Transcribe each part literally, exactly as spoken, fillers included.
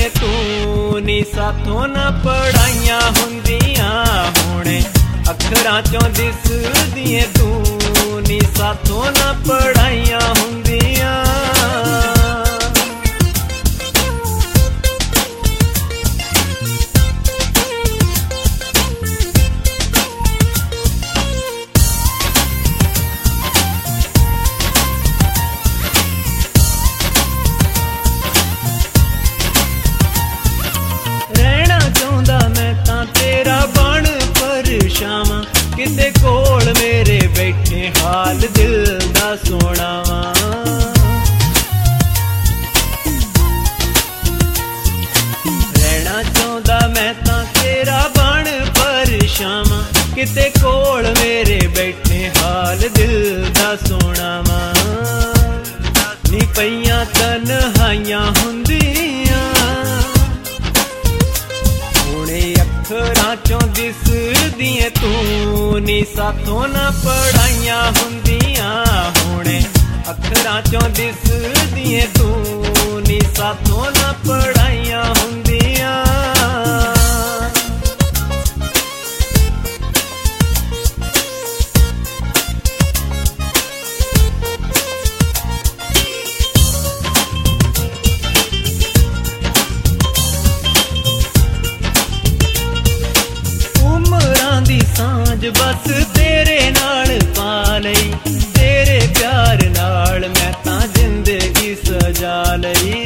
दिए तू नी साथों ना पढ़ाइयां हुंदियां हुणे अखरां चों दिस दिए तू नी साथों ना पढ़ाइयां हुंदियां। किते कोल मेरे बैठे हाल दिल दा सुनावा रहना चाहता मैं तां तेरा बन परछावां किते कोल मेरे बैठे हाल दिल दा सुनावा नी पईयां तन्हाइयां हुंदियां हुणे अखरां चों दिस दिए तू नी साथों ना पढ़ाइयां हुंदियां हुणे अखरां चों दिस दिए तू नी साथों ना पढ़ाइयां हुंदियां। बस तेरे नाल पा लई तेरे प्यार नाल मैं तां जिंदगी सजा लई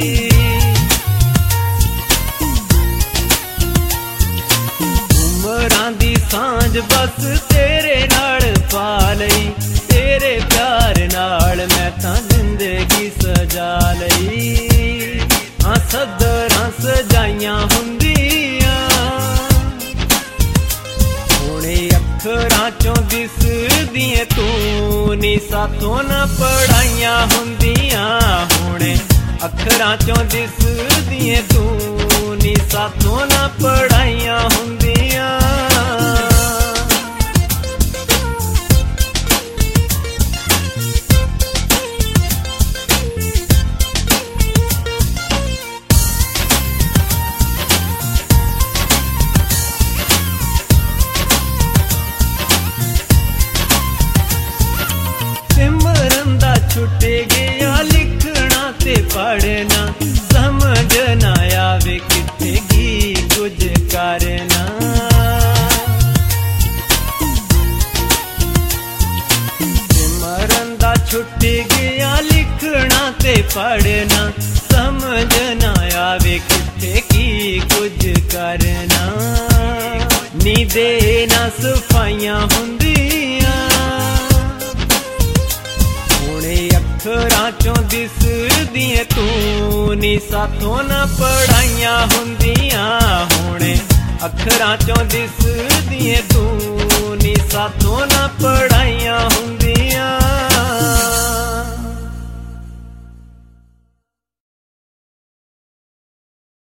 उमरां दी सांझ बस तेरे नाल पा लई तेरे प्यार नाल मैं तां जिंदगी सजा लई हाँ सदरां सजाइयां हुंदियां अखरां चों दिस दिए तू नी साथों ना पढ़ाइयां हुंदियां हुणे अखरां चों दिस दिए तू नी साथों ना पढ़ाइयां हुंदियां। छुटे गया लिखना ते पढ़ना समझ ना आवे किथे की कुछ करना सिमरन दा छुटे गया लिखना ते पढ़ना समझ ना आवे किथे की कुछ करना नी देना सफाइयां हुंदियां अखरां चों दिस दिए तू नी साथों ना पढ़ाइयां हुंदियां हुणे अखरां चों दिस दिए तू नी साथों ना पढ़ाइयां